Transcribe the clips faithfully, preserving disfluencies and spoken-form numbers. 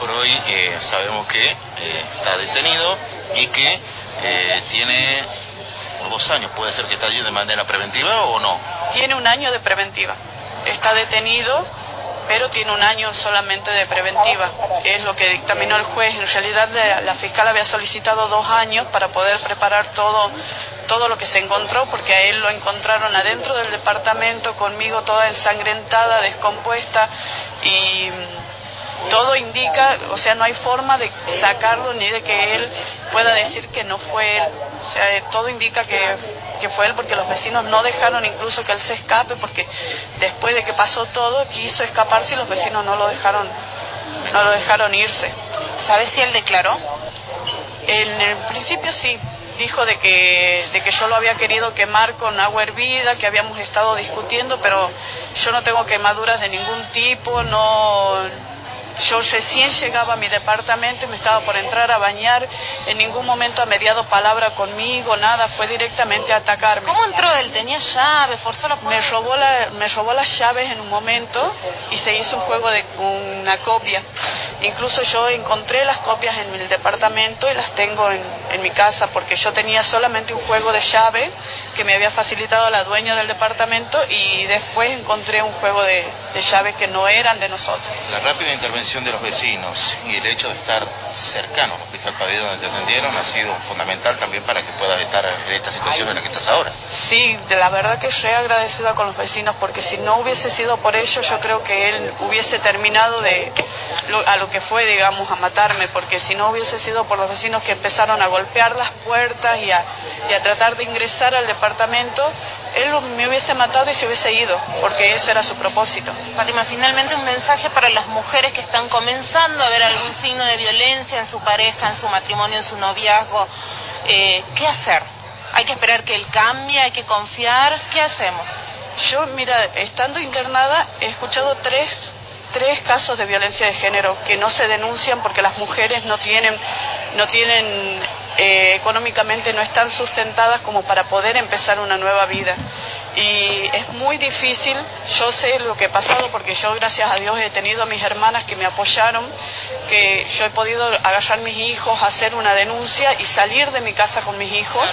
por hoy eh, sabemos que eh, está detenido y que eh, tiene dos años, puede ser que está allí de manera preventiva o no. Tiene un año de preventiva, está detenido, pero tiene un año solamente de preventiva, que es lo que dictaminó el juez. En realidad la, la fiscal había solicitado dos años para poder preparar todo, todo lo que se encontró, porque a él lo encontraron adentro del departamento, conmigo toda ensangrentada, descompuesta, y todo indica, o sea, no hay forma de sacarlo ni de que él pueda decir que no fue él. O sea, todo indica que, que fue él, porque los vecinos no dejaron incluso que él se escape, porque después de que pasó todo quiso escaparse y los vecinos no lo dejaron, no lo dejaron irse. ¿Sabes si él declaró? En el principio sí, dijo de que, de que yo lo había querido quemar con agua hervida, que habíamos estado discutiendo, pero yo no tengo quemaduras de ningún tipo, no... Yo recién llegaba a mi departamento y me estaba por entrar a bañar, en ningún momento ha mediado palabra conmigo, nada, fue directamente a atacarme. ¿Cómo entró él? ¿Tenía llave? ¿Forzó la puerta? Me robó, la, me robó las llaves en un momento y se hizo un juego de una copia. Incluso yo encontré las copias en el departamento y las tengo en, en mi casa, porque yo tenía solamente un juego de llave que me había facilitado la dueña del departamento, y después encontré un juego de, de llaves que no eran de nosotros. La rápida intervención de los vecinos y el hecho de estar cercano al Hospital Pabellón donde te atendieron ha sido fundamental también para que puedas estar en esta situación en la que estás ahora. Sí, la verdad que estoy agradecida con los vecinos, porque si no hubiese sido por ellos, yo creo que él hubiese terminado de lo, a lo que fue, digamos, a matarme, porque si no hubiese sido por los vecinos que empezaron a golpear las puertas y a, y a tratar de ingresar al departamento, él me hubiese matado y se hubiese ido, porque ese era su propósito. Fátima, finalmente un mensaje para las mujeres que están comenzando a ver algún signo de violencia en su pareja, en su matrimonio, en su noviazgo. Eh, ¿Qué hacer? ¿Hay que esperar que él cambie? ¿Hay que confiar? ¿Qué hacemos? Yo, mira, estando internada, he escuchado tres, tres casos de violencia de género que no se denuncian porque las mujeres no tienen, no tienen eh, económicamente no están sustentadas como para poder empezar una nueva vida. Y es muy difícil, yo sé lo que he pasado, porque yo, gracias a Dios, he tenido a mis hermanas que me apoyaron, que yo he podido agarrar a mis hijos, hacer una denuncia y salir de mi casa con mis hijos,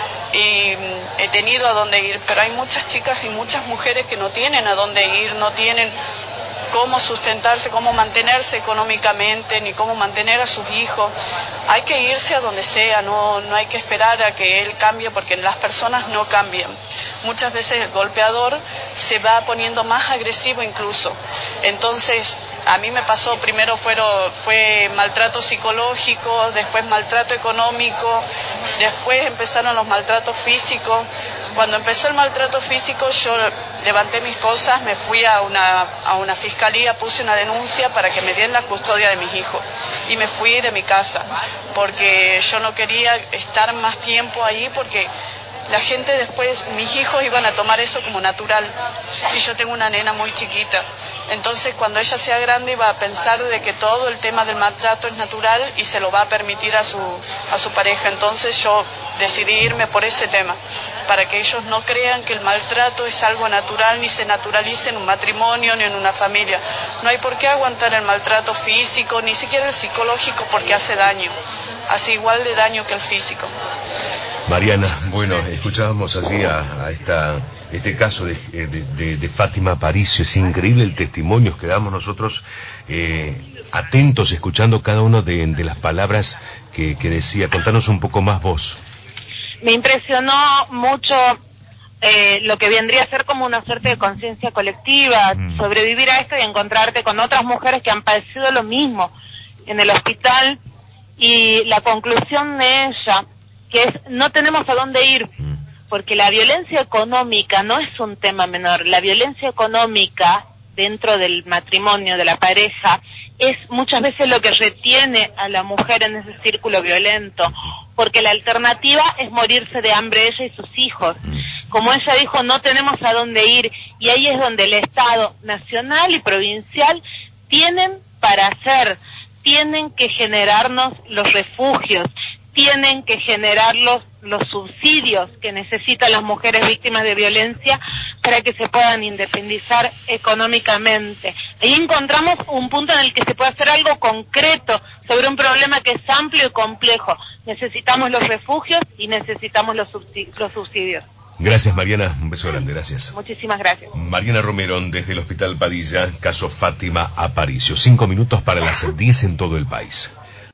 y he tenido a dónde ir, pero hay muchas chicas y muchas mujeres que no tienen a dónde ir, no tienen cómo sustentarse, cómo mantenerse económicamente, ni cómo mantener a sus hijos. Hay que irse a donde sea, no, no hay que esperar a que él cambie, porque las personas no cambian. Muchas veces el golpeador se va poniendo más agresivo incluso. Entonces, a mí me pasó, primero fueron, fue maltrato psicológico, después maltrato económico, después empezaron los maltratos físicos. Cuando empezó el maltrato físico, yo levanté mis cosas, me fui a una, a una fiscalía, puse una denuncia para que me den la custodia de mis hijos, y me fui de mi casa, porque yo no quería estar más tiempo ahí, porque la gente después, mis hijos iban a tomar eso como natural, y yo tengo una nena muy chiquita, entonces cuando ella sea grande va a pensar de que todo el tema del maltrato es natural y se lo va a permitir a su, a su pareja. Entonces yo decidí irme por ese tema, para que ellos no crean que el maltrato es algo natural, ni se naturalice en un matrimonio ni en una familia. No hay por qué aguantar el maltrato físico, ni siquiera el psicológico, porque hace daño, hace igual de daño que el físico. Mariana, bueno, escuchábamos así a, a esta, este caso de, de, de, de Fátima Aparicio. Es increíble el testimonio que damos nosotros, eh, atentos, escuchando cada una de, de las palabras que, que decía. Contanos un poco más vos. Me impresionó mucho eh, lo que vendría a ser como una suerte de conciencia colectiva, mm. sobrevivir a esto y encontrarte con otras mujeres que han padecido lo mismo en el hospital, y la conclusión de ella, que es: no tenemos a dónde ir, porque la violencia económica no es un tema menor. La violencia económica dentro del matrimonio, de la pareja, es muchas veces lo que retiene a la mujer en ese círculo violento, porque la alternativa es morirse de hambre ella y sus hijos. Como ella dijo, no tenemos a dónde ir, y ahí es donde el Estado nacional y provincial tienen para hacer, tienen que generarnos los refugios, tienen que generar los, los subsidios que necesitan las mujeres víctimas de violencia para que se puedan independizar económicamente. Ahí encontramos un punto en el que se puede hacer algo concreto sobre un problema que es amplio y complejo. Necesitamos los refugios y necesitamos los subsidios. Gracias, Mariana. Un beso grande, gracias. Muchísimas gracias. Mariana Romero, desde el Hospital Padilla, caso Fátima Aparicio. Cinco minutos para las diez en todo el país.